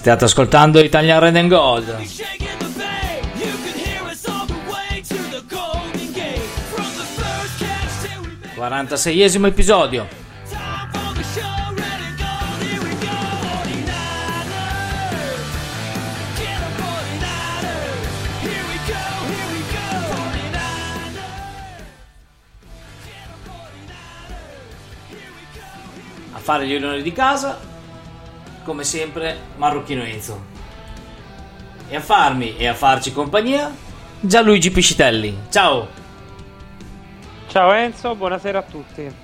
State ascoltando Italian Red and Gold. 46esimo episodio. A fare gli onori di casa, come sempre, Marruchino Enzo. E a farmi e a farci compagnia, Gianluigi Piscitelli. Ciao! Ciao Enzo, buonasera a tutti.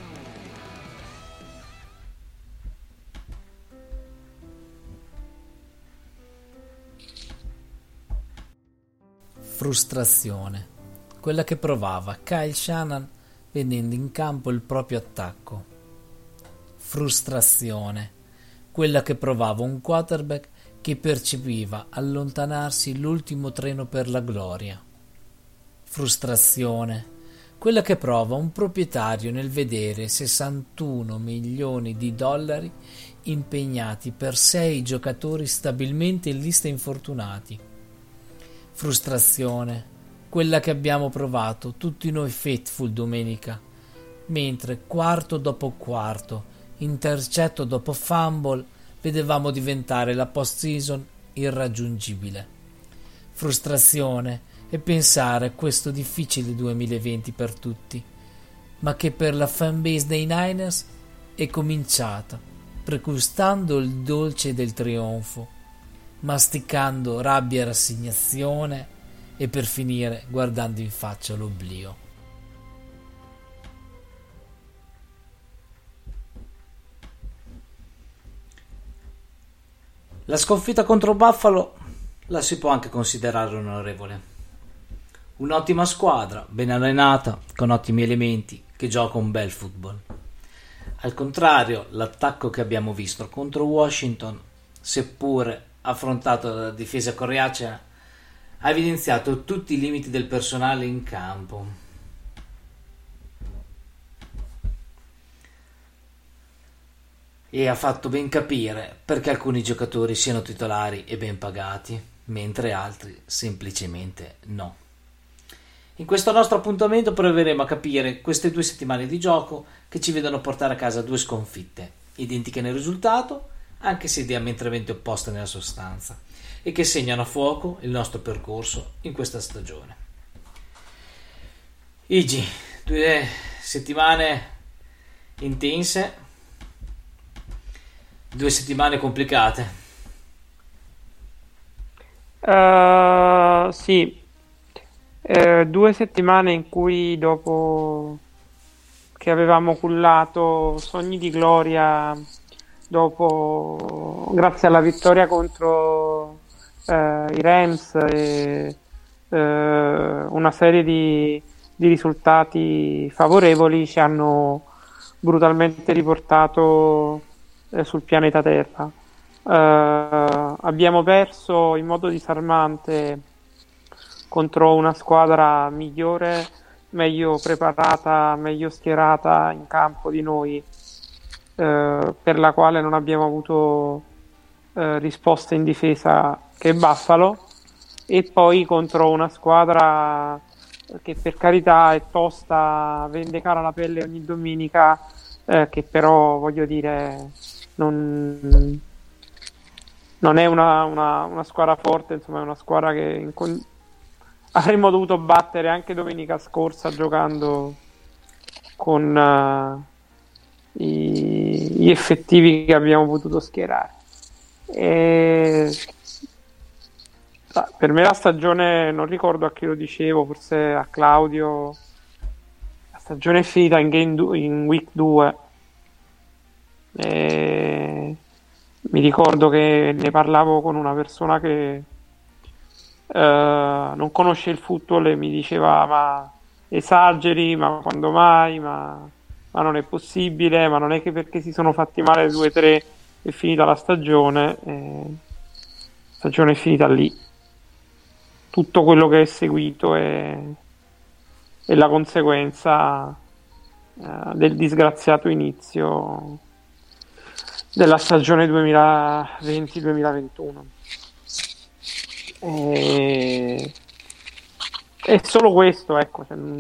Frustrazione, quella che provava Kyle Shanahan vedendo in campo il proprio attacco. Frustrazione, quella che provava un quarterback che percepiva allontanarsi l'ultimo treno per la gloria. Frustrazione, quella che prova un proprietario nel vedere 61 milioni di dollari impegnati per 6 giocatori stabilmente in lista infortunati. Frustrazione, quella che abbiamo provato tutti noi faithful domenica, mentre quarto dopo quarto, intercetto dopo fumble, vedevamo diventare la post-season irraggiungibile. Frustrazione e pensare a questo difficile 2020 per tutti, ma che per la fanbase dei Niners è cominciata, pregustando il dolce del trionfo, masticando rabbia e rassegnazione e per finire guardando in faccia l'oblio. La sconfitta contro Buffalo la si può anche considerare onorevole. Un'ottima squadra, ben allenata, con ottimi elementi, che gioca un bel football. Al contrario, l'attacco che abbiamo visto contro Washington, seppure affrontato dalla difesa coriacea, ha evidenziato tutti i limiti del personale in campo. E ha fatto ben capire perché alcuni giocatori siano titolari e ben pagati, mentre altri semplicemente no. In questo nostro appuntamento proveremo a capire queste 2 settimane di gioco che ci vedono portare a casa 2 sconfitte, identiche nel risultato, anche se diametralmente opposte nella sostanza, e che segnano a fuoco il nostro percorso in questa stagione. Igi, 2 settimane intense, 2 settimane complicate. Sì. 2 settimane in cui, dopo che avevamo cullato sogni di gloria, grazie alla vittoria contro i Rams e una serie di risultati favorevoli, ci hanno brutalmente riportato sul pianeta Terra. Abbiamo perso in modo disarmante contro una squadra migliore, meglio preparata, meglio schierata in campo di noi, per la quale non abbiamo avuto risposte in difesa che Buffalo, e poi contro una squadra che per carità è tosta, vende cara la pelle ogni domenica, che però, voglio dire, non è una squadra forte, insomma è una squadra che avremmo dovuto battere anche domenica scorsa giocando con gli effettivi che abbiamo potuto schierare. Per me la stagione, non ricordo a chi lo dicevo, forse a Claudio, la stagione è finita in week 2. Mi ricordo che ne parlavo con una persona che non conosce il football e mi diceva: ma esageri, ma quando mai, ma non è possibile, ma non è che perché si sono fatti male 2-3 è finita la stagione. La stagione è finita lì. Tutto quello che è seguito è la conseguenza del disgraziato inizio della stagione 2020-2021. È solo questo, ecco,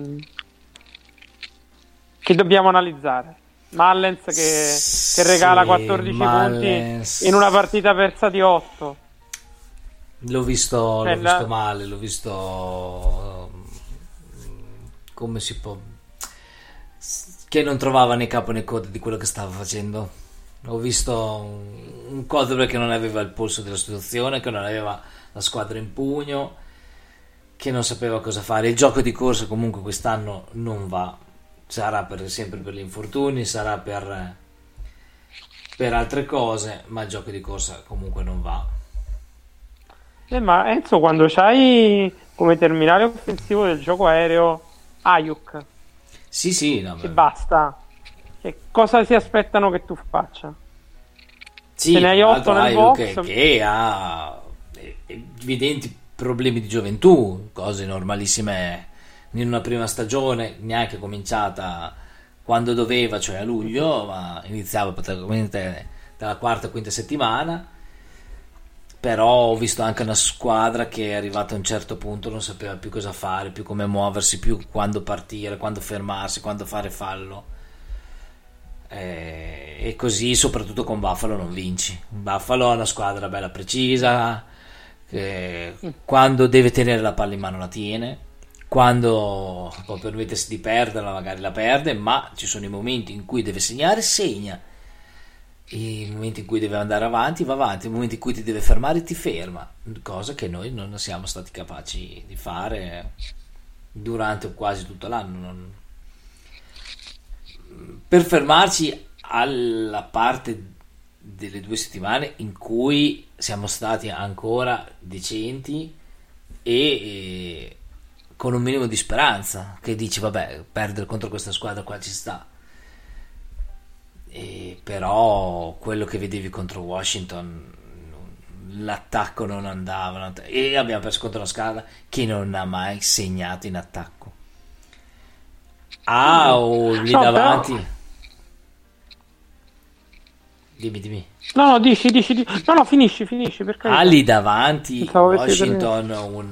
che dobbiamo analizzare. Mullens che regala 14 Mullens... punti in una partita persa di 8. L'ho visto male, l'ho visto come si può, che non trovava né capo né coda di quello che stava facendo. Ho visto un quarterback che non aveva il polso della situazione, che non aveva la squadra in pugno, che non sapeva cosa fare. Il gioco di corsa comunque quest'anno non va, sarà sempre per gli infortuni, sarà per altre cose, ma il gioco di corsa comunque non va. Ma Enzo, quando c'hai come terminale offensivo del gioco aereo Ayuk, sì, no, e basta, che cosa si aspettano che tu faccia? Sì, se ne hai 8 nel box, che ha evidenti problemi di gioventù, cose normalissime in una prima stagione, neanche cominciata quando doveva, cioè a luglio, ma iniziava praticamente dalla quarta o quinta settimana. Però ho visto anche una squadra che è arrivata a un certo punto non sapeva più cosa fare, più come muoversi, più quando partire, quando fermarsi, quando fare fallo, e così soprattutto con Buffalo non vinci. Buffalo è una squadra bella precisa, che quando deve tenere la palla in mano la tiene, quando può permettersi di perderla magari la perde, ma ci sono i momenti in cui deve segnare, segna, i momenti in cui deve andare avanti va avanti, i momenti in cui ti deve fermare ti ferma, cosa che noi non siamo stati capaci di fare durante quasi tutto l'anno. Per fermarci alla parte delle 2 settimane in cui siamo stati ancora decenti e con un minimo di speranza, che dici vabbè, perdere contro questa squadra qua ci sta. Però quello che vedevi contro Washington, l'attacco non andava, e abbiamo perso contro una squadra che non ha mai segnato in attacco. Lì davanti però... dimmi. No, dici. No, finisci perché Lì davanti Washington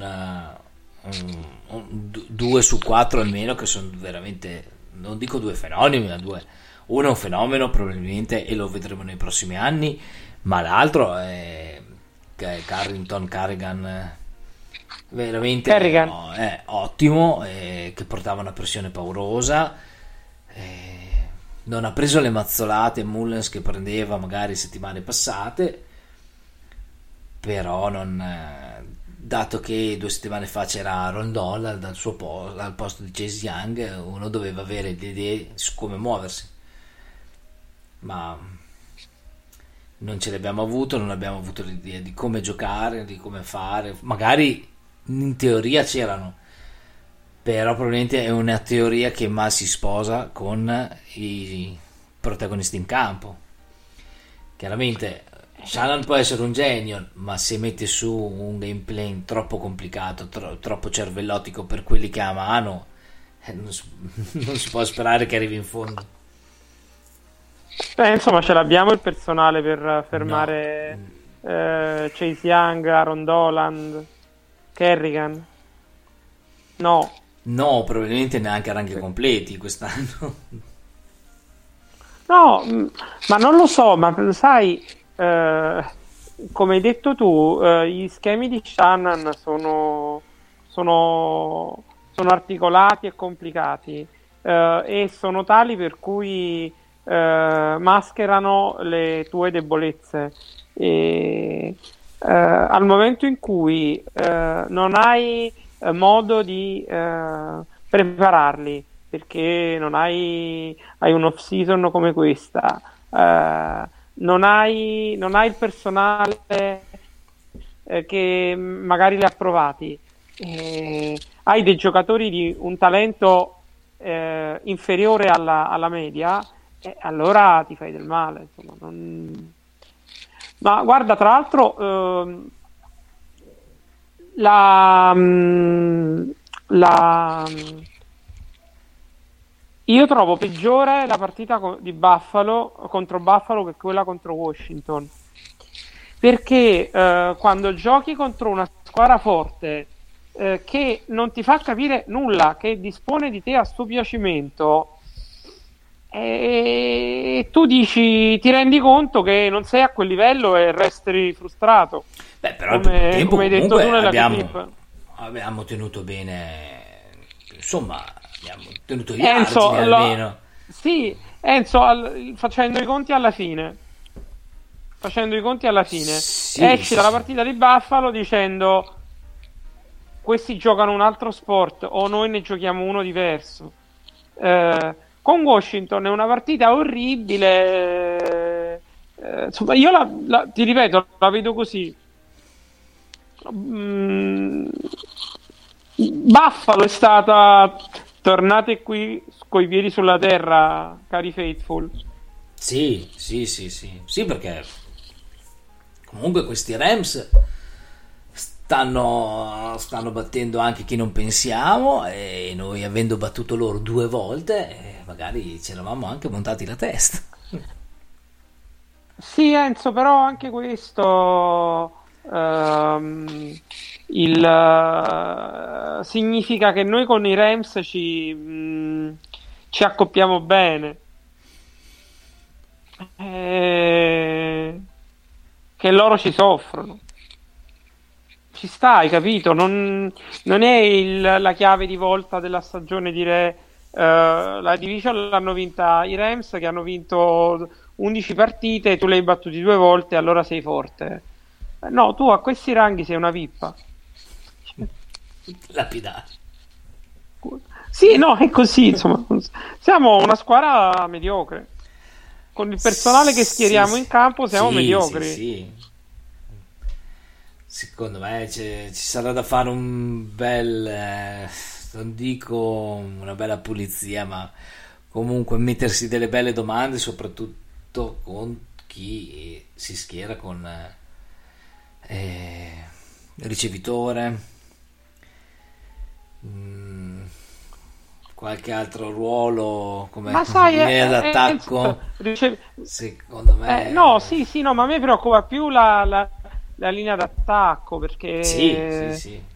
un 2 su 4 almeno, che sono veramente, non dico 2 fenomeni, ma 2. Uno è un fenomeno probabilmente e lo vedremo nei prossimi anni, ma l'altro è Carrigan, veramente è ottimo, che portava una pressione paurosa, non ha preso le mazzolate Mullens che prendeva magari settimane passate, però dato che 2 settimane fa c'era Rondola al posto di Chase Young, uno doveva avere le idee su come muoversi, ma non ce l'abbiamo avuto, non abbiamo avuto l'idea di come giocare, di come fare. Magari in teoria c'erano, però probabilmente è una teoria che mai si sposa con i protagonisti in campo. Chiaramente Shannon può essere un genio, ma se mette su un gameplay troppo complicato, troppo cervellotico per quelli che ha a mano, non si può sperare che arrivi in fondo. Insomma, ce l'abbiamo il personale per fermare Chase Young, Aaron Doland, Kerrigan? No, probabilmente neanche a ranghi completi quest'anno. No, ma non lo so, ma sai, come hai detto tu, gli schemi di Shannon sono articolati e complicati, e sono tali per cui mascherano le tue debolezze, e al momento in cui non hai modo di prepararli, perché non hai un off season come questa, non hai il personale che magari li ha provati, hai dei giocatori di un talento inferiore alla media, allora ti fai del male, insomma. Ma guarda, tra l'altro Io trovo peggiore la partita di Buffalo contro Buffalo che quella contro Washington. Perché quando giochi contro una squadra forte che non ti fa capire nulla, che dispone di te a suo piacimento, e tu dici, ti rendi conto che non sei a quel livello e resti frustrato. Beh, però al primo tempo come hai detto tu nella clip. abbiamo tenuto bene, insomma, abbiamo tenuto gli Enzo, argini almeno. sì, Enzo, facendo i conti alla fine, Sì, esci sì, dalla sì. partita di Buffalo dicendo questi giocano un altro sport o noi ne giochiamo uno diverso. Con Washington è una partita orribile. Insomma, io ti ripeto, la vedo così. Buffalo è stata tornate qui coi piedi sulla terra, cari faithful. Sì, sì, sì, sì. Sì, perché comunque questi Rams stanno battendo anche chi non pensiamo, e noi avendo battuto loro 2 volte, magari ci eravamo anche montati la testa. Sì, Enzo, però anche questo significa che noi con i Rams ci accoppiamo bene. Che loro ci soffrono. Ci sta, hai capito? Non è la chiave di volta della stagione dire la division l'hanno vinta i Rams che hanno vinto 11 partite, tu le hai battuti 2 volte, allora sei forte. No, tu a questi ranghi sei una pippa. Lapidare. Sì, no, è così, insomma. Siamo una squadra mediocre. Con il personale che Sì, schieriamo in campo siamo sì, sì, mediocri. sì. Secondo me ci sarà da fare un bel, non dico una bella pulizia, ma comunque mettersi delle belle domande, soprattutto con chi si schiera con ricevitore, mm, qualche altro ruolo come Ma sai, linea d'attacco. Secondo no, me, sì, sì, no, ma a me preoccupa più la linea d'attacco sì, sì, perché sì.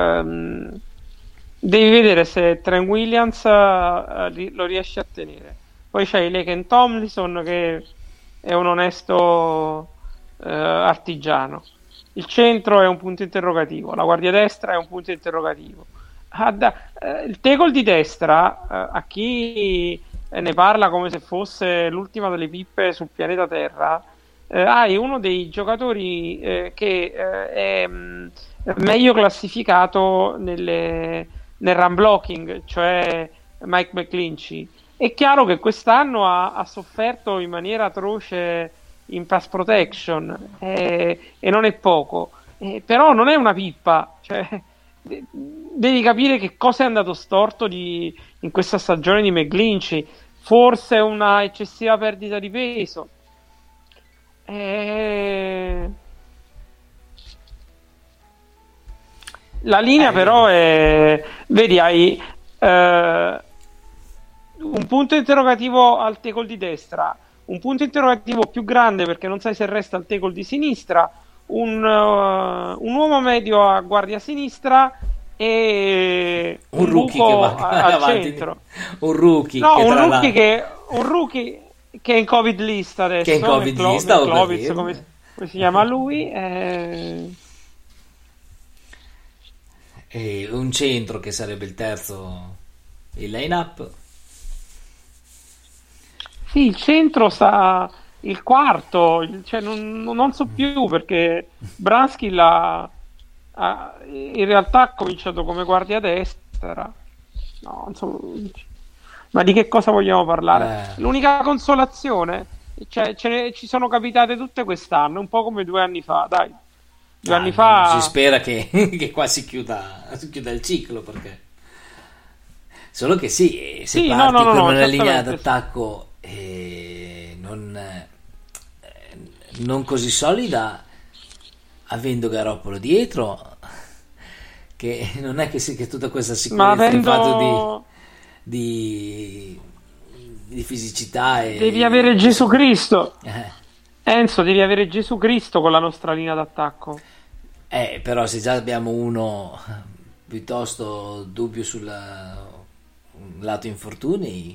devi vedere se Trent Williams lo riesce a tenere. Poi c'hai Laken Tomlinson che è un onesto artigiano. Il centro è un punto interrogativo, la guardia destra è un punto interrogativo. Il tackle di destra, a chi ne parla come se fosse l'ultima delle pippe sul pianeta Terra, hai uno dei giocatori che è meglio classificato nel run blocking, cioè Mike McGlinchey. È chiaro che quest'anno ha sofferto in maniera atroce in pass protection e non è poco, però non è una pippa, cioè, devi capire che cosa è andato storto in questa stagione di McGlinchey. Forse una eccessiva perdita di peso. La linea però è, vedi, hai un punto interrogativo al tackle di destra, un punto interrogativo più grande perché non sai se resta al tackle di sinistra, un uomo medio a guardia sinistra e un rookie che va al avanti, centro. un rookie No, che un tra rookie l'altro che è in Covid list adesso, che è in Covid lista, come si chiama lui? E un centro che sarebbe il terzo, il line-up. Sì, il centro sta il quarto, cioè non so più perché Bransky in realtà ha cominciato come guardia destra. No, insomma, ma di che cosa vogliamo parlare? L'unica consolazione, cioè, ci sono capitate tutte quest'anno, un po' come 2 anni fa, dai. 2 anni fa Si spera che qua si chiuda il ciclo, perché solo che sì, se sì, parti con una linea esattamente. d'attacco non così solida, avendo Garoppolo dietro, che non è che tutta questa Ma sicurezza in fatto avendo di di fisicità Devi avere Gesù Cristo. Eh, Enzo, devi avere Gesù Cristo con la nostra linea d'attacco. però se già abbiamo uno piuttosto dubbio sul lato infortuni,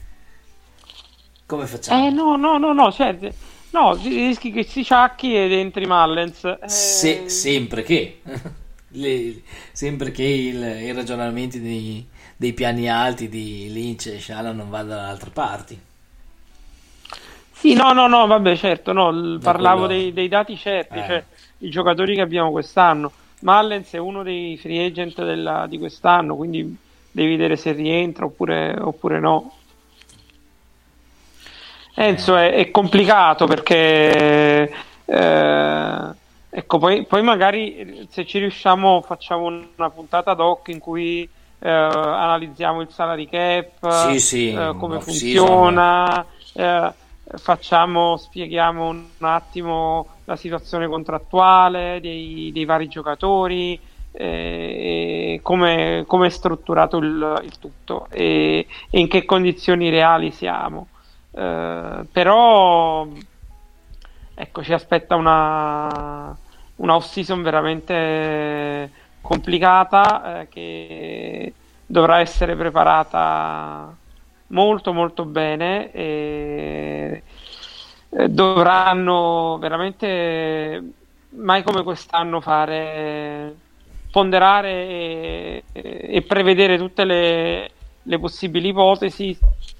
come facciamo? No, cioè, no, rischi che si ciacchi ed entri Mullens. Sempre che sempre che i ragionamenti dei piani alti di Lynch e Shannon non vadano da altre parti. Sì, no, vabbè, certo, no, parlavo quello- dei dati certi, eh. cioè i giocatori che abbiamo quest'anno. Mullens è uno dei free agent di quest'anno, quindi devi vedere se rientra oppure no. Enzo è complicato perché ecco, poi magari se ci riusciamo facciamo una puntata ad hoc in cui analizziamo il salary cap, Sì, come off funziona, spieghiamo un attimo la situazione contrattuale dei vari giocatori, come è strutturato il tutto e in che condizioni reali siamo. Però ecco, ci aspetta una off-season veramente complicata, che dovrà essere preparata molto molto bene e dovranno veramente mai come quest'anno ponderare e prevedere tutte le possibili ipotesi.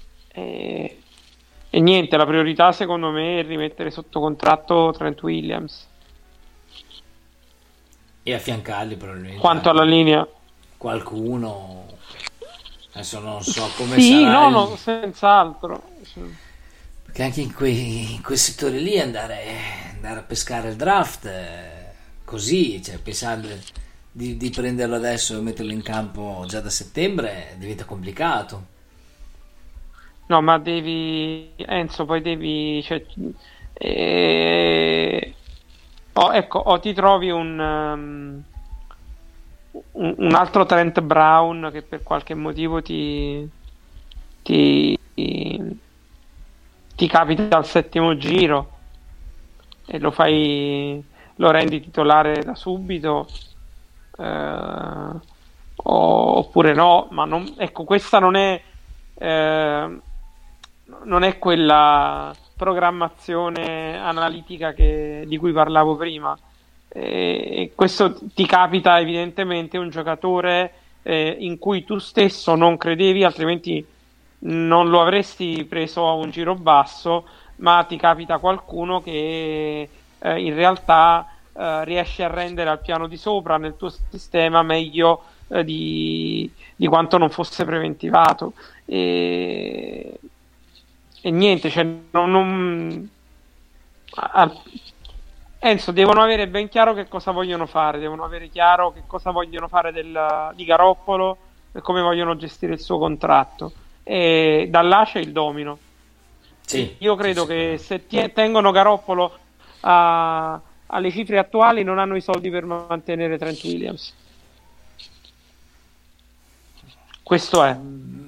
E niente, la priorità secondo me è rimettere sotto contratto Trent Williams. E affiancarli probabilmente Quanto anche alla linea, qualcuno. Adesso non so come sì, sarà no, senz'altro. perché anche in quei settori lì andare a pescare il draft, così, cioè pensare di prenderlo adesso e metterlo in campo già da settembre diventa complicato. No, ma Enzo, poi devi, cioè, ecco, o ti trovi un altro Trent Brown che per qualche motivo ti, ti capita al settimo giro e lo rendi titolare da subito, oppure no, ma ecco, questa non è quella programmazione analitica di cui parlavo prima. E questo ti capita evidentemente un giocatore in cui tu stesso non credevi, altrimenti non lo avresti preso a un giro basso, ma ti capita qualcuno che in realtà riesce a rendere al piano di sopra nel tuo sistema meglio di quanto non fosse preventivato. E niente, cioè, Enzo, devono avere ben chiaro che cosa vogliono fare, devono avere chiaro che cosa vogliono fare di Garoppolo e come vogliono gestire il suo contratto. E da là c'è il domino. Sì, Io credo sì, che se tengono Garoppolo alle cifre attuali non hanno i soldi per mantenere Trent Williams. Questo è.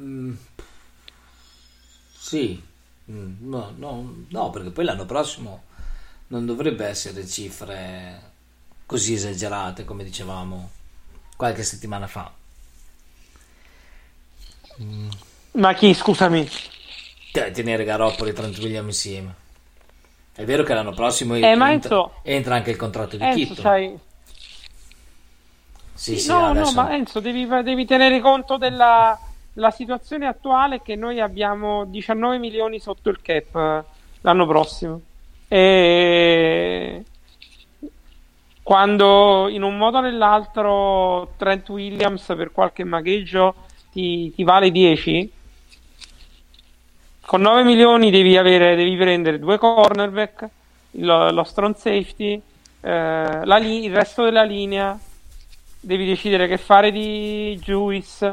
sì. No, perché poi l'anno prossimo non dovrebbe essere cifre così esagerate come dicevamo qualche settimana fa. Ma chi, scusami? Tenere Garoppolo e Trent Williams insieme. È vero che l'anno prossimo Ma Enzo, entra anche il contratto di Enzo, Kittle. sai. Sì, No, adesso ma Enzo, devi tenere conto la situazione attuale è che noi abbiamo 19 milioni sotto il cap l'anno prossimo. E quando in un modo o nell'altro Trent Williams per qualche magheggio ti vale 10, con 9 milioni devi prendere due cornerback, lo strong safety, il resto della linea, devi decidere che fare di Juice.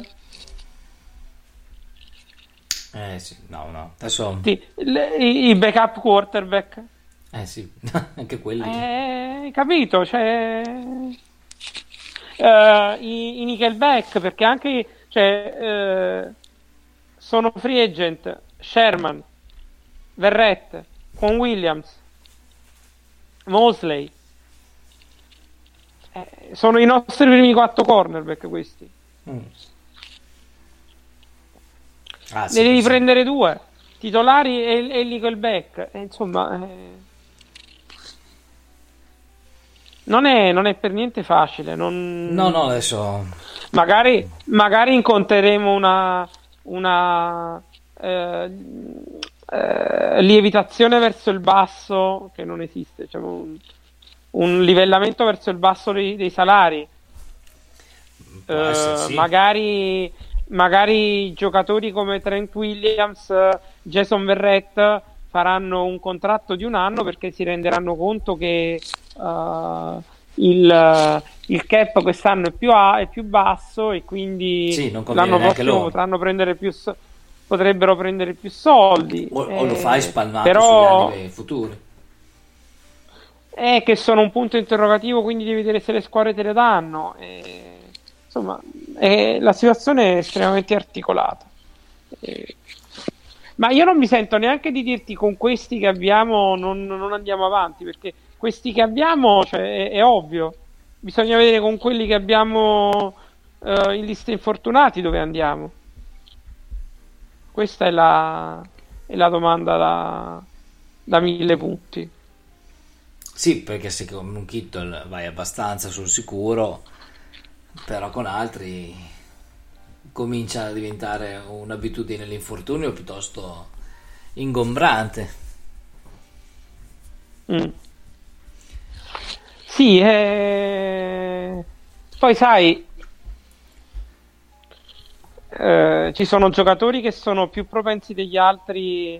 sì, no. Adesso Sì, i backup quarterback. sì, anche quelli. Hai capito? Cioè, i nickelback, perché anche sono free agent Sherman, Verrett, con Williams, Mosley. Sono i nostri primi 4 cornerback questi. Ah, Ne sì, devi sì. prendere 2 titolari e Nickelback. Insomma, non è per niente facile. No, adesso Magari incontreremo una lievitazione verso il basso che non esiste, cioè un livellamento verso il basso dei salari. può essere, sì. Magari giocatori come Trent Williams, Jason Verrett faranno un contratto di 1 anno perché si renderanno conto che il cap quest'anno è più basso e quindi Sì, non conviene l'anno neanche prossimo loro. potrebbero prendere più soldi. O lo fai spalmato Però sugli anni futuri. è che sono un punto interrogativo, quindi devi vedere se le squadre te le danno. Insomma, la situazione è estremamente articolata. Ma io non mi sento neanche di dirti con questi che abbiamo non andiamo avanti, perché questi che abbiamo, cioè, è ovvio. Bisogna vedere con quelli che abbiamo in lista infortunati dove andiamo. Questa è la domanda da 1000 punti. Sì, perché se con un Kittle vai abbastanza sul sicuro, però con altri comincia a diventare un'abitudine l'infortunio piuttosto ingombrante. Sì, poi sai, ci sono giocatori che sono più propensi degli altri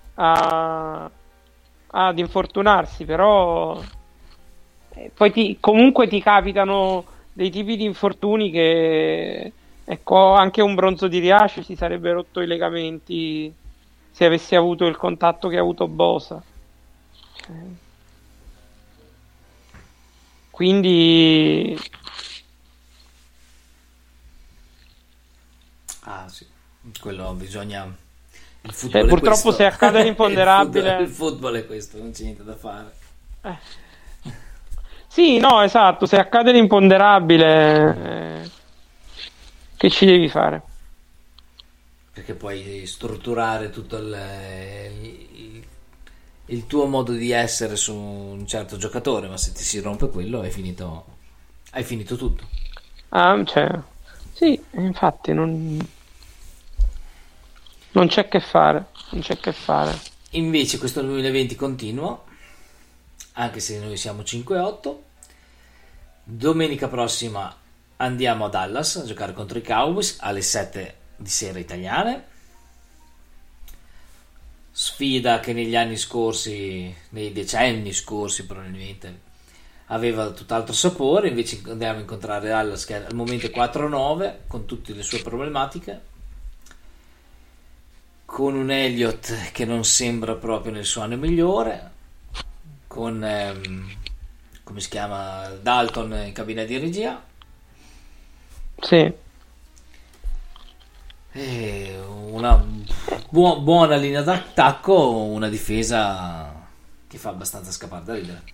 ad infortunarsi, però poi comunque ti capitano dei tipi di infortuni che, ecco, anche un Bronzo di Riace si sarebbe rotto i legamenti se avessi avuto il contatto che ha avuto Bosa. Quindi Ah, sì, quello bisogna. Il football è purtroppo questo. se accade l'imponderabile. Il football è questo, non c'è niente da fare. Sì, no, esatto, se accade l'imponderabile, che ci devi fare? Perché puoi strutturare tutto il tuo modo di essere su un certo giocatore, ma se ti si rompe quello hai finito tutto. Cioè, sì, infatti non c'è che fare, non c'è che fare. Invece questo 2020 continua, anche se noi siamo 5-8. Domenica prossima andiamo a Dallas a giocare contro i Cowboys alle 7 di sera italiane. Sfida che negli anni scorsi, nei decenni scorsi probabilmente, aveva tutt'altro sapore. Invece andiamo a incontrare Dallas che al momento è 4-9 con tutte le sue problematiche, con un Elliott che non sembra proprio nel suo anno migliore, con come si chiama, Dalton in cabina di regia, Sì, e una buona linea d'attacco, una difesa che fa abbastanza scappare da ridere.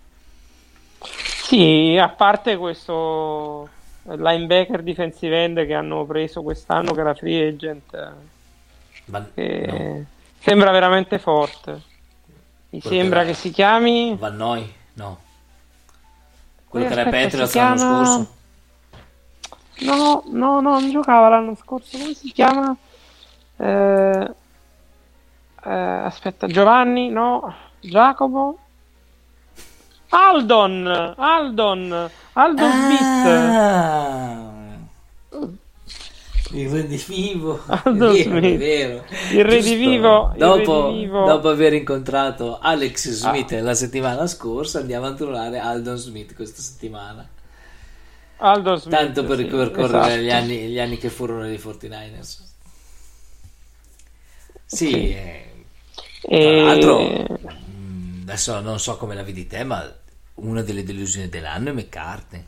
sì, a parte questo linebacker defensive end che hanno preso quest'anno, che era free agent, che No, sembra veramente forte. Mi quello sembra che che si chiami... Van Noy, no, quello che era Aspetta, Patriots si l'anno chiama... scorso. No, non giocava l'anno scorso. Come si chiama? Aspetta, Giovanni? No, Giacomo? Aldo Smith. Ah, il redivivo, Aldo è Smith. vero. Il Giusto, redivivo. dopo aver incontrato Alex Smith la settimana scorsa, andiamo a trovare Aldon Smith questa settimana. Aldo Smith, Tanto per sì, ripercorrere esatto. gli anni che furono dei 49ers. Sì, tra l'altro, adesso non so come la vedi te, ma una delle delusioni dell'anno è McCarthy,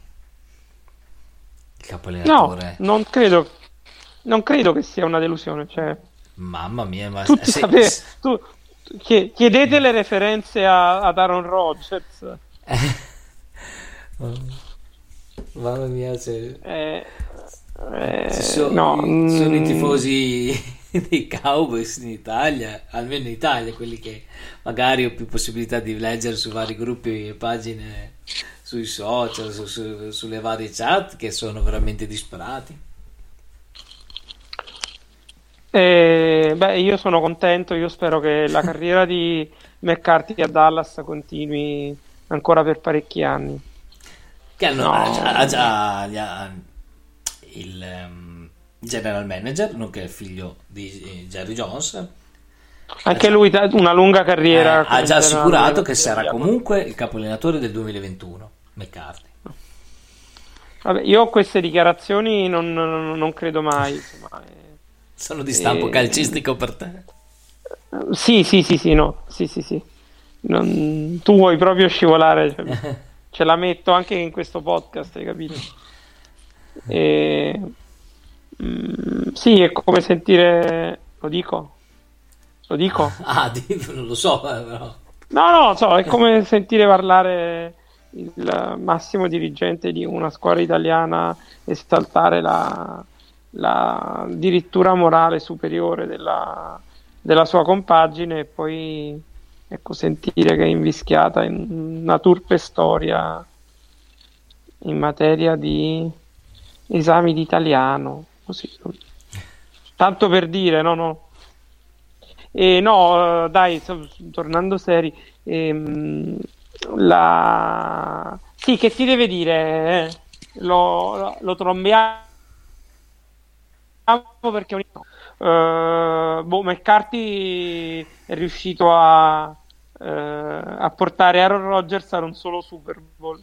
il capo No, allenatore. non credo che sia una delusione. Cioè, Mamma mia, ma Tutti chiedete le referenze ad Aaron Rodgers. Mamma mia, Sono sono i tifosi dei Cowboys in Italia, almeno in Italia, quelli che magari ho più possibilità di leggere su vari gruppi e pagine sui social, sulle varie chat, che sono veramente disperati. Io sono contento, io spero che la carriera di McCarthy a Dallas continui ancora per parecchi anni. Che ha già il general manager, nonché figlio di Jerry Jones. Anche lui una lunga carriera. Ha già assicurato che sarà comunque il capo allenatore del 2021, McCarthy. Vabbè, io queste dichiarazioni non credo mai. Insomma, sono di stampo calcistico per te? Sì, no. Sì. Tu vuoi proprio scivolare, cioè, ce la metto anche in questo podcast, hai capito? Sì, è come sentire... Lo dico? Non lo so, però. No, so, è come sentire parlare il massimo dirigente di una squadra italiana esaltare la addirittura morale superiore della sua compagine e poi ecco, sentire che è invischiata in una turpe storia in materia di esami di italiano, così. Tanto per dire, no. Dai, tornando seri, sì, che ti deve dire? Lo trombiamo perché McCarthy è riuscito a portare Aaron Rodgers a un solo Super Bowl.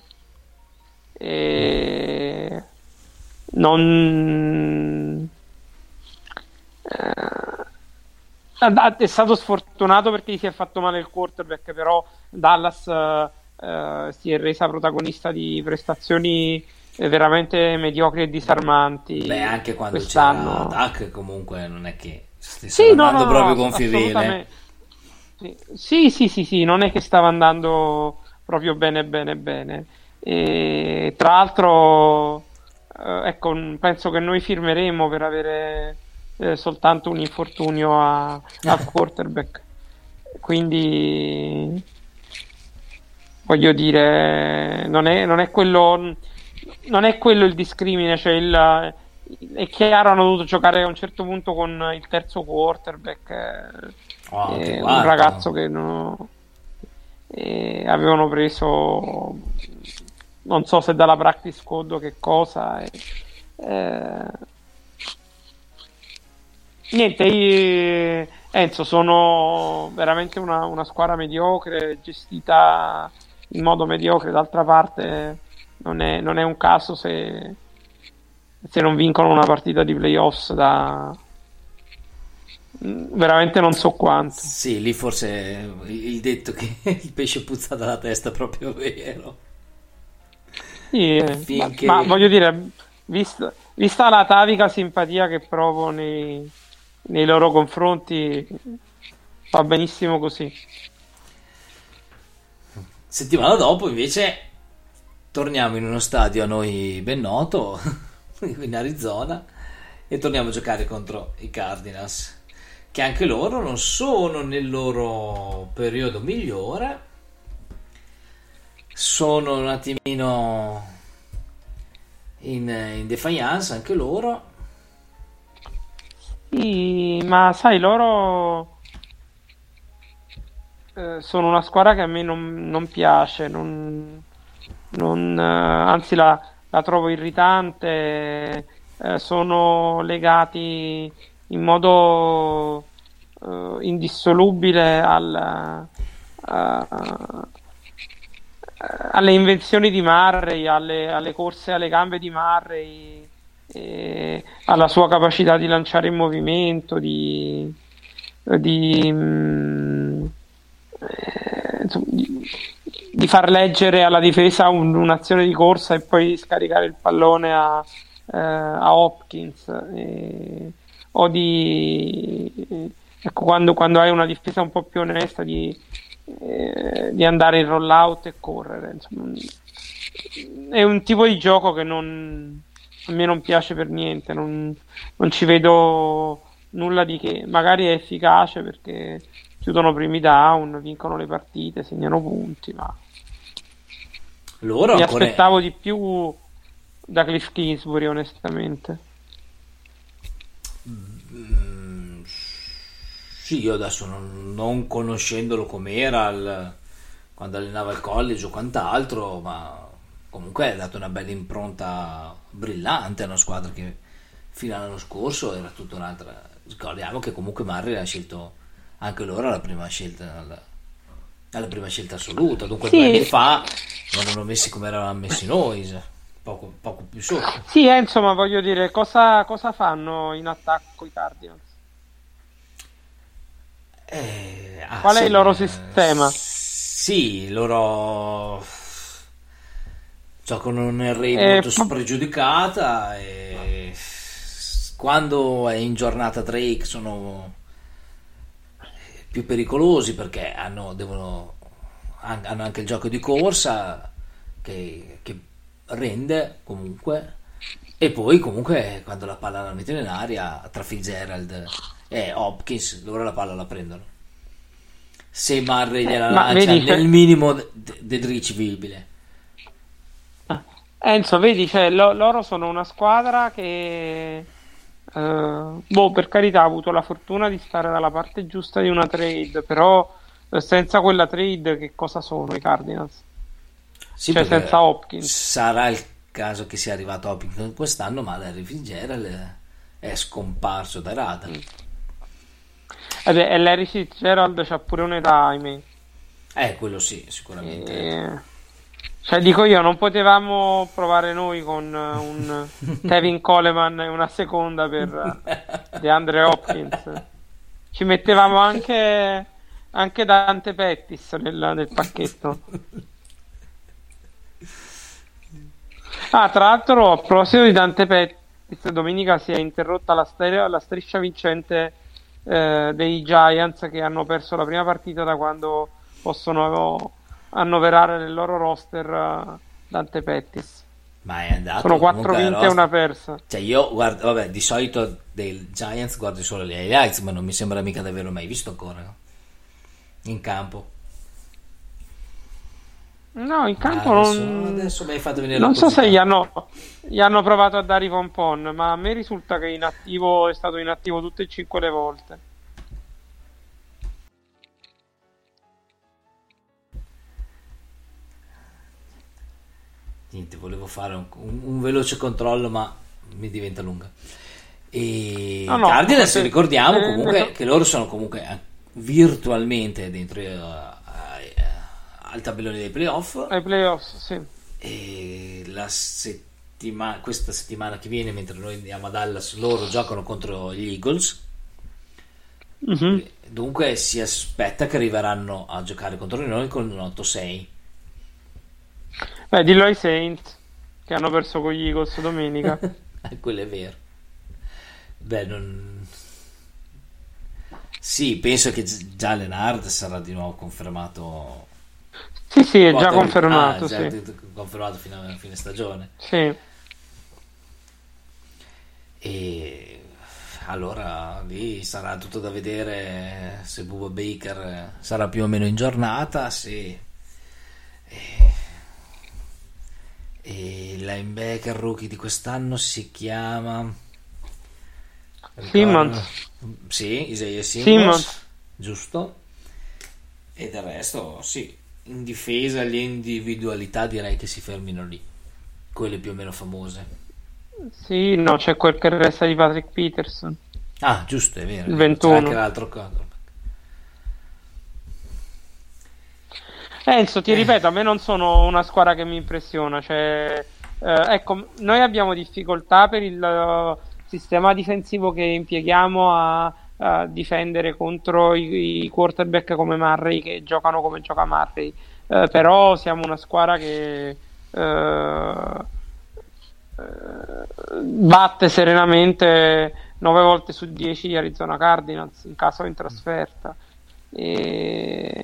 È stato sfortunato perché gli si è fatto male il quarterback, però Dallas si è resa protagonista di prestazioni veramente mediocri e disarmanti. Beh, anche quando quest'anno. C'era Dak, comunque non è che stesse andando proprio gonfie. Sì, non è che stava andando proprio bene. E tra l'altro ecco, penso che noi firmeremo per avere soltanto un infortunio al quarterback, quindi voglio dire non è quello il discrimine, cioè è chiaro, hanno dovuto giocare a un certo punto con il terzo quarterback, un ragazzo che avevano preso, non so se dalla practice squad o che cosa, niente, Enzo, sono veramente una squadra mediocre, gestita in modo mediocre. D'altra parte non è un caso se non vincono una partita di playoffs da veramente non so quanto. Sì, lì forse il detto che il pesce puzza dalla testa è proprio vero. Sì, ma voglio dire, vista la atavica simpatia che provo nei loro confronti, va benissimo così. Settimana dopo invece torniamo in uno stadio a noi ben noto in Arizona e torniamo a giocare contro i Cardinals, che anche loro non sono nel loro periodo migliore, sono un attimino in defiance anche loro. Sì, ma sai, loro sono una squadra che a me non piace, anzi la trovo irritante, sono legati in modo indissolubile alle invenzioni di Murray, alle corse alle gambe di Murray, alla sua capacità di lanciare in movimento, di far leggere alla difesa un'azione di corsa e poi scaricare il pallone a Hopkins. ecco, quando hai una difesa un po' più onesta di andare in roll out e correre, insomma. È un tipo di gioco che a me non piace per niente, non ci vedo nulla di che. Magari è efficace perché chiudono primi down, vincono le partite, segnano punti, ma Loro mi ancora. aspettavo di più da Cliff Kingsbury, onestamente. Sì, io adesso non conoscendolo com'era quando allenava il college o quant'altro, ma comunque ha dato una bella impronta brillante a una squadra che fino all'anno scorso era tutta un'altra. Ricordiamo che comunque Murray ha scelto anche loro alla prima scelta assoluta, dunque 2 anni fa non erano messi come eravamo messi noi, poco più sotto. Sì, insomma, voglio dire, cosa fanno in attacco i Cardinals? Qual è il loro sistema? Sì, loro giocano un array molto spregiudicata e quando è in giornata Drake sono più pericolosi perché hanno anche il gioco di corsa che rende comunque, e poi comunque quando la palla la mettono in aria tra Fitzgerald e Hopkins loro la palla la prendono. Se Murray gliela lancia nel minimo ricevibile. Enzo, vedi, cioè, loro sono una squadra che per carità ha avuto la fortuna di stare dalla parte giusta di una trade, però senza quella trade che cosa sono i Cardinals? Sì, cioè senza Hopkins. Sarà il caso che sia arrivato Hopkins quest'anno, ma Larry Fitzgerald è scomparso dai radar. E Larry Fitzgerald c'ha pure un'età, ahimè. Quello sì, sicuramente. Cioè, dico io, non potevamo provare noi con un Tevin Coleman e una seconda per DeAndre Hopkins. Ci mettevamo anche Dante Pettis nel pacchetto. Tra l'altro, a proposito di Dante Pettis, domenica si è interrotta la striscia vincente dei Giants, che hanno perso la prima partita da quando possono annoverare nel loro roster Dante Pettis. Ma è andato, sono 4 vinte e una persa. Cioè io guardo, vabbè, di solito dei Giants guardo solo gli highlights, ma non mi sembra mica di averlo mai visto ancora in campo. No, in campo adesso mi hai fatto venire non so se gli hanno provato a dare i pompon, ma a me risulta che è stato inattivo tutte e 5 le volte. Niente, volevo fare un veloce controllo, ma mi diventa lunga. E Cardinals, ricordiamo comunque che loro sono comunque virtualmente dentro al tabellone dei playoff. Ai playoff, sì. E questa settimana che viene, mentre noi andiamo a Dallas, loro giocano contro gli Eagles. Mm-hmm. Dunque si aspetta che arriveranno a giocare contro noi con un 8-6. Dillo ai Saints che hanno perso con gli Eagles domenica. Quello è vero. Sì, penso che già Leonard sarà di nuovo confermato. Sì, è già confermato. Confermato fino a fine stagione. Sì. E allora lì sarà tutto da vedere se Bubba Baker sarà più o meno in giornata, e il linebacker rookie di quest'anno si chiama Simmons. Sì, Isaiah Simmons, giusto. E del resto sì, in difesa le individualità direi che si fermino lì, quelle più o meno famose. Sì, no, c'è quel che resta di Patrick Peterson. Giusto, è vero, il 21. c'è anche l'altro quarterback. Enzo, ti ripeto, a me non sono una squadra che mi impressiona. Cioè, ecco, noi abbiamo difficoltà per il sistema difensivo che impieghiamo a difendere contro i quarterback come Murray, che giocano come gioca Murray. Però siamo una squadra che batte serenamente 9 volte su 10 gli Arizona Cardinals in casa o in trasferta. E...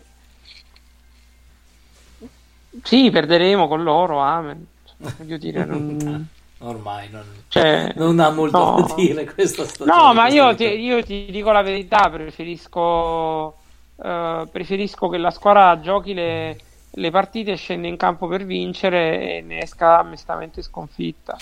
Sì, perderemo con loro, amen. Voglio dire, ormai cioè, non ha molto no. da dire questa stagione. No, ma io ti dico la verità, preferisco che la squadra giochi le partite, scende in campo per vincere e ne esca onestamente sconfitta.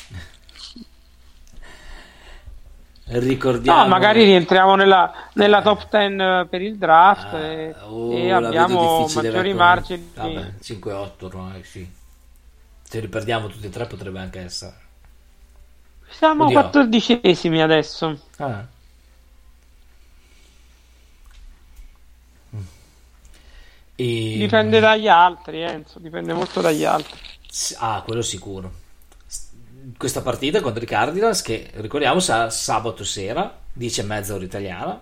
Ricordiamo... No, magari rientriamo nella top 10 per il draft e abbiamo maggiori margini. Vabbè, 5-8 ormai, sì. Se li perdiamo tutti e tre potrebbe anche essere. Siamo 14esimi adesso. Dipende dagli altri, Enzo, dipende molto dagli altri. Quello sicuro. Questa partita contro i Cardinals, che ricordiamo sarà sabato sera 10:30 ora italiana.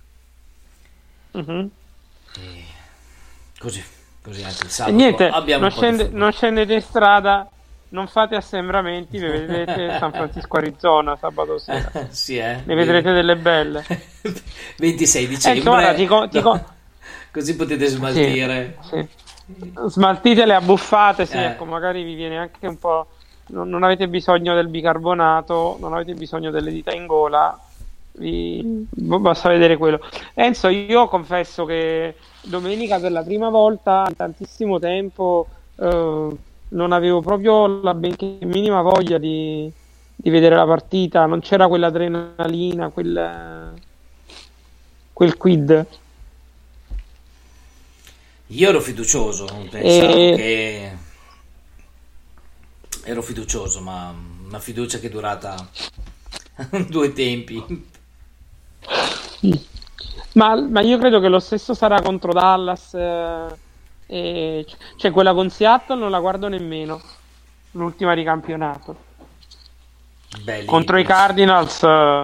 E così anche il sabato. E niente, abbiamo non scendete in strada, non fate assembramenti, vedrete San Francisco Arizona sabato sera. Sì, ne vedrete delle belle. 26 dicembre. Guarda, così potete smaltire. Sì. Smaltitele a buffate, sì, ecco, magari vi viene anche un po'. Non avete bisogno del bicarbonato, non avete bisogno delle dita in gola, basta vedere quello. Enzo, io confesso che domenica per la prima volta in tantissimo tempo non avevo proprio la benché minima voglia di vedere la partita, non c'era quell'adrenalina, quel quid. Io ero fiducioso, pensavo che ero fiducioso, ma una fiducia che è durata 2 tempi. Ma io credo che lo stesso sarà contro Dallas, cioè quella con Seattle non la guardo nemmeno, l'ultima di campionato. Contro i Cardinals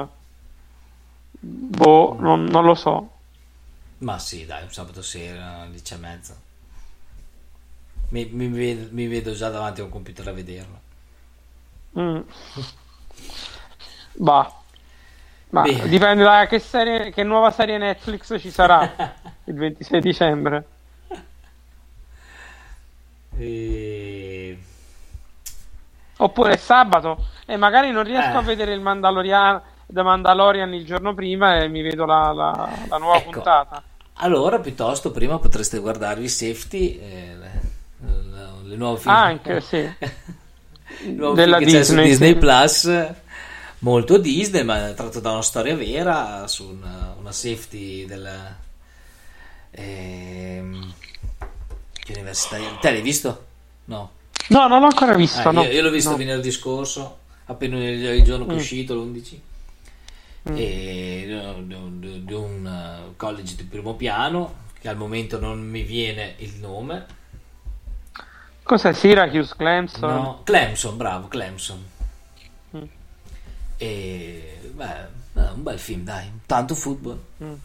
non lo so. Ma sì, dai, un sabato sera 10:30 mi vedo già davanti a un computer a vederlo. Ma dipende da che nuova serie Netflix ci sarà il 26 dicembre. Oppure sabato, e magari non riesco a vedere il Mandalorian il giorno prima e mi vedo la nuova puntata. Allora piuttosto prima potreste guardarvi Safety, le nuove film anche sì della Disney Plus, molto Disney, ma tratto da una storia vera su una safety della università. Te l'hai visto? No, non l'ho ancora visto. Io l'ho visto venerdì scorso, appena il giorno che è uscito, l'11, e di un college di primo piano che al momento non mi viene il nome. Cos'è? Syracuse, Clemson? No, Clemson, bravo, Clemson. E un bel film, dai, tanto football.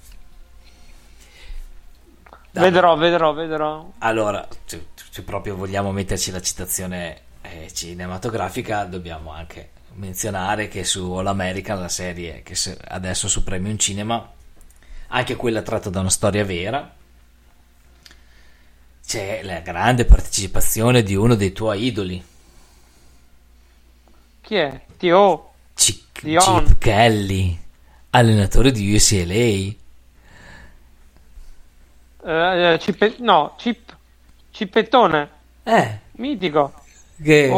Vedrò. Allora, se proprio vogliamo metterci la citazione cinematografica, dobbiamo anche menzionare che su All American, la serie che adesso su Premium Cinema, anche quella tratta da una storia vera, c'è la grande partecipazione di uno dei tuoi idoli. Chi è? T.O. Chip Kelly, allenatore di UCLA. Cippettone. Mitico. Che...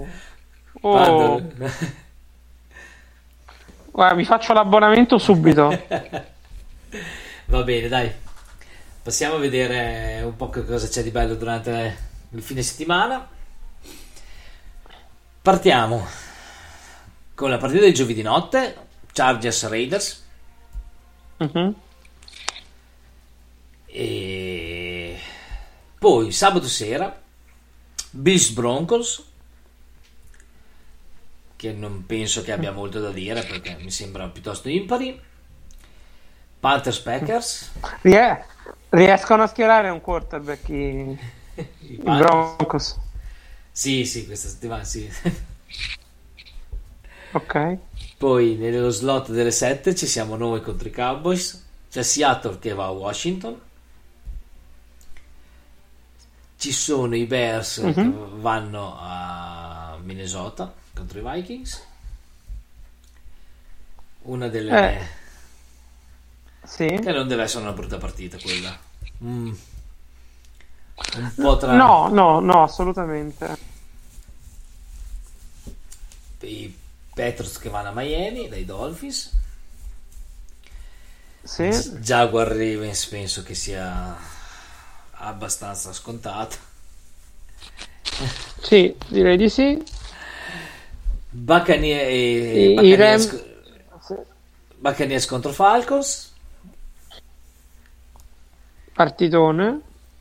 Guarda, mi faccio l'abbonamento subito. Va bene, dai. Passiamo a vedere un po' che cosa c'è di bello durante il fine settimana. Partiamo con la partita del giovedì notte, Chargers Raiders. E poi sabato sera Bills Broncos, che non penso che abbia molto da dire perché mi sembra piuttosto impari. Panthers Packers. Riescono a schierare un quarterback i Broncos? Sì, questa settimana sì. Ok. Poi nello slot delle 7 ci siamo noi contro i Cowboys, c'è Seattle che va a Washington, ci sono i Bears che vanno a Minnesota contro i Vikings, una delle Sì. che non deve essere una brutta partita quella. Un po' tra No, assolutamente. i Patriots che vanno a Miami dai Dolphins, Sì. Jaguar Ravens penso che sia abbastanza scontato. Sì, direi di sì. Buccaneers, Sì. Buccaneers contro Falcons. Partitone.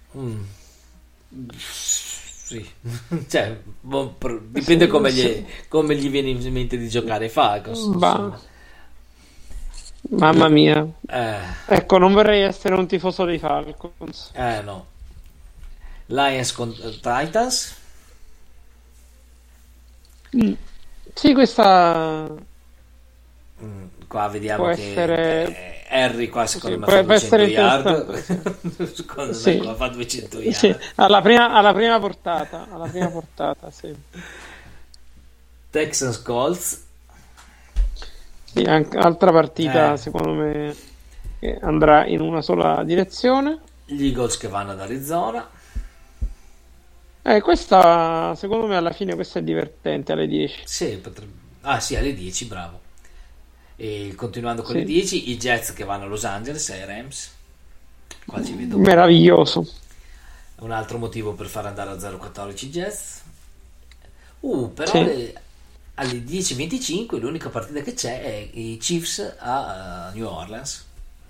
Sì, cioè, dipende come gli viene in mente di giocare i Falcons. Insomma. Mamma mia. Eh, Ecco, non vorrei essere un tifoso dei Falcons. no. Lions contro Titans. Sì, questa Qua vediamo può che essere... Harry qua secondo Sì, me fa può 200 essere yard. Secondo Sì. me qua fa 200 yard. Sì, alla prima portata, sì. Texans Colts. Sì, anche altra partita, Eh. secondo me, che andrà in una sola direzione. Gli Eagles che vanno ad Arizona. Questa, secondo me, alla fine questa è divertente, alle 10. Sì, sì, alle 10, bravo. E continuando con Sì. le 10, i Jets che vanno a Los Angeles ai Rams. Qua ci vedo Meraviglioso. un altro motivo per far andare a 0-14 i Jets. Però Sì. alle 10:25 l'unica partita che c'è è i Chiefs a New Orleans.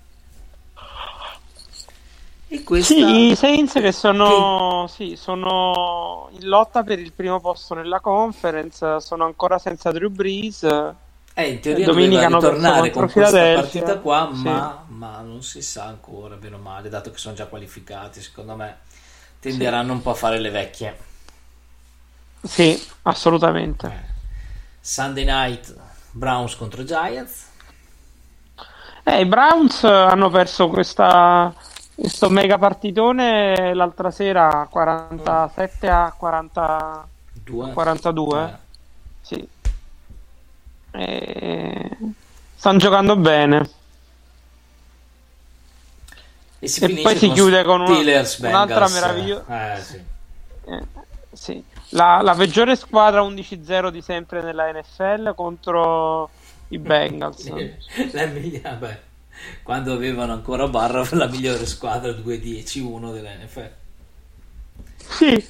E questa Sì, i Saints che sono in lotta per il primo posto nella conference, sono ancora senza Drew Brees. in teoria Domenica doveva hanno perso ritornare contro con questa Philadelphia. partita qua, Sì. ma non si sa ancora, bene o male, dato che sono già qualificati, secondo me tenderanno un po' a fare le vecchie. Sì, assolutamente. Sunday night Browns contro Giants. I Browns hanno perso questo mega partitone l'altra sera 47-42. Sì. Stanno giocando bene. E si E finisce poi si con chiude con Steelers, un'altra Bengals. meravigliosa. Sì. Sì. La peggiore squadra 11-0 di sempre nella NFL contro i Bengals. Vabbè, quando avevano ancora Barra la migliore squadra 2-10-1 dell'NFL. Sì.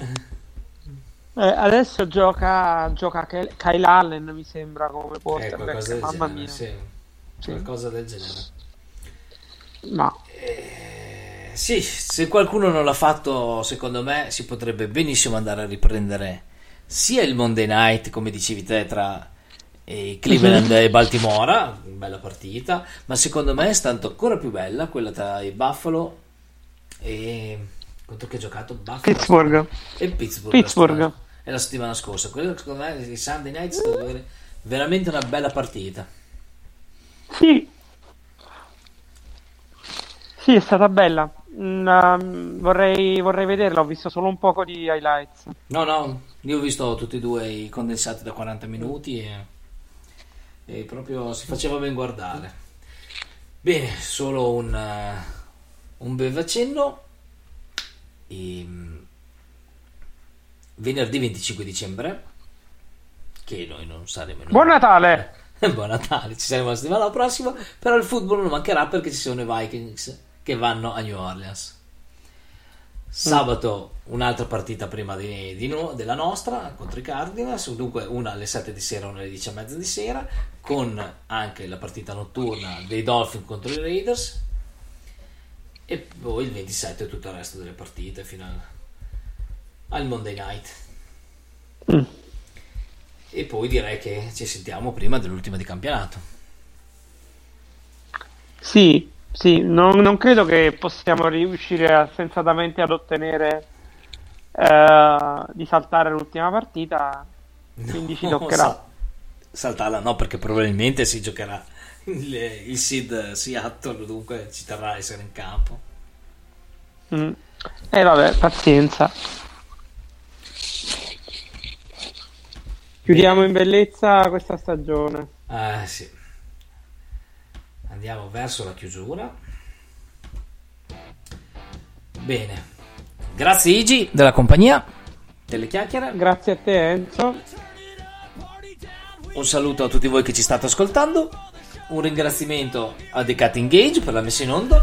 Adesso gioca Kyle Allen, mi sembra, come quarterback. Qualcosa del Mamma genere, mia. sì. Qualcosa del genere. Ma Sì, se qualcuno non l'ha fatto, secondo me si potrebbe benissimo andare a riprendere sia il Monday Night, come dicevi te, tra Cleveland e Baltimora, bella partita, ma secondo me è stata ancora più bella quella tra i Buffalo e contro che ha giocato Buffalo Pittsburgh. e Pittsburgh. È la settimana scorsa. Quello secondo me il Sunday Night è stato veramente una bella partita. Sì, è stata bella. Vorrei vederla, ho visto solo un poco di highlights. No, io ho visto tutti e due i condensati da 40 minuti e proprio si faceva ben guardare. Bene, solo un breve accenno. Venerdì 25 dicembre, che noi non saremo. Buon Natale! Buon Natale, ci saremo la settimana prossima, però il football non mancherà perché ci sono i Vikings che vanno a New Orleans. Sabato un'altra partita prima della nostra contro i Cardinals, dunque una alle 7 di sera, una alle 10:30 di sera, con anche la partita notturna dei Dolphins contro i Raiders, e poi il 27 tutto il resto delle partite fino al Monday Night. E poi direi che ci sentiamo prima dell'ultima di campionato. Sì, non credo che possiamo riuscire sensatamente ad ottenere di saltare l'ultima partita, quindi ci toccherà. saltarla no, perché probabilmente si giocherà il Seed Seattle, dunque ci terrà a essere in campo. Vabbè, pazienza. Chiudiamo in bellezza questa stagione. Sì. Andiamo verso la chiusura. Bene. Grazie Igi della compagnia, delle chiacchiere. Grazie a te Enzo. Un saluto a tutti voi che ci state ascoltando. Un ringraziamento a The Cutting Gage per la messa in onda.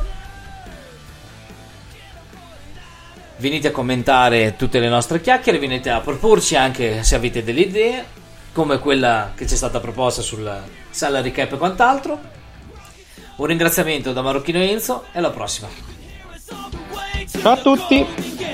Venite a commentare tutte le nostre chiacchiere, venite a proporci anche se avete delle idee, come quella che ci è stata proposta sul salary cap e quant'altro. Un ringraziamento da Marocchino Enzo e alla prossima. Ciao a tutti.